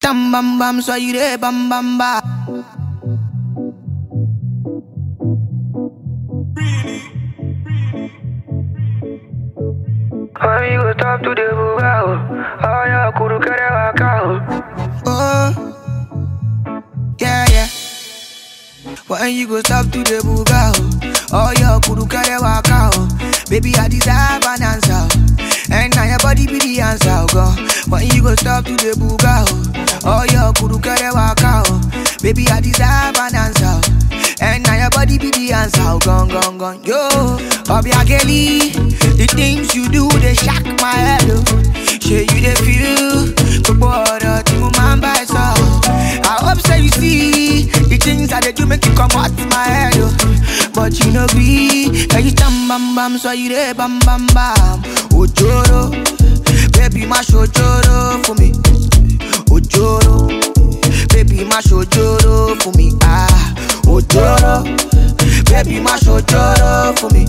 Tam bam bam, so you dey bam bam ba. When you go stop to the bugao, oh yeah, kuru kere wakao. Oh, yeah, yeah. When you go stop to the bugao, oh yeah, kuru kere wakao. Baby, I deserve an answer, and now your body be the answer, girl. When you go stop to the bugao, oh yeah, kuru kere wakao. Baby, I deserve an answer, and now your body be the answer, gone, gone, gone. Yo, Bobby Akeli, the things you do, they shock my head, oh. Sure you they feel, but water to my by so. I hope so you see, the things that they do make you come out my head, oh. But you know be, can you tam bam bam, so you they bam bam bam. Ojoro, baby mash ojoro for me. Ojoro, baby mash ojoro for me. Ah, ojoro, baby mash ojoro for me.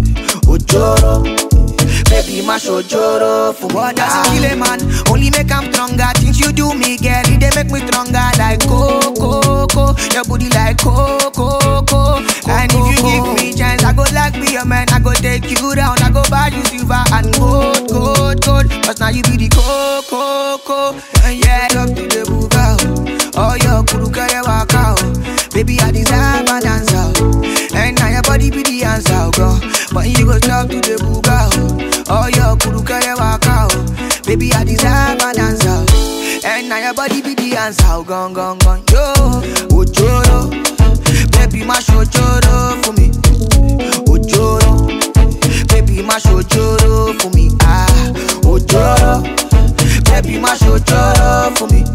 Ojoro, baby mash ojoro for me. What does it kill a man? Only make him stronger. Things you do me, girl, they make me stronger. Like coco, your booty like coco. And if you give me chance, I go like be your man. I go take you down. I go buy you silver and gold. Cause now you be the coco. And yeah, up to the bugao. Oh, your kuru kare wakao. Baby, I deserve an answer, and now your body be the answer, girl. When you go talk to the bugao, oh your kuru kare wakao. Baby, I deserve an answer, and now your body be the answer, gone. Yo, ojoro, baby, mash ojoro for me. Ojoro, baby, mash ojoro for me. Ah, ojoro, baby, mash ojoro for me.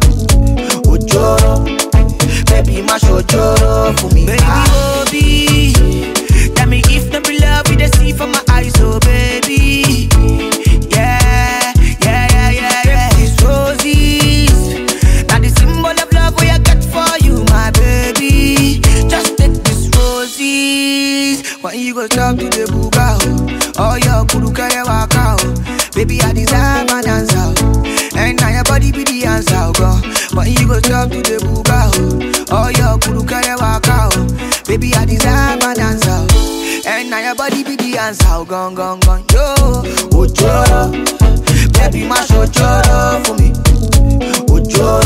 Ojoro, baby, mash ojoro for me. Baby, Obi, tell me if no be love you dey see from my eyes, oh baby. Yeah. These roses, now the symbol of love we I got for you, my baby. Just take these roses. When you go talk to the bugao, oh your kuru kare wakao. Baby, I deserve an answer, and now your body be the answer, girl. When you go talk to the bugao, oh your kuru kare wakao. Baby, I deserve an answer, and now your body be the answer, gone. Yo, ojoro, baby, mash ojoro for me. Ojoro,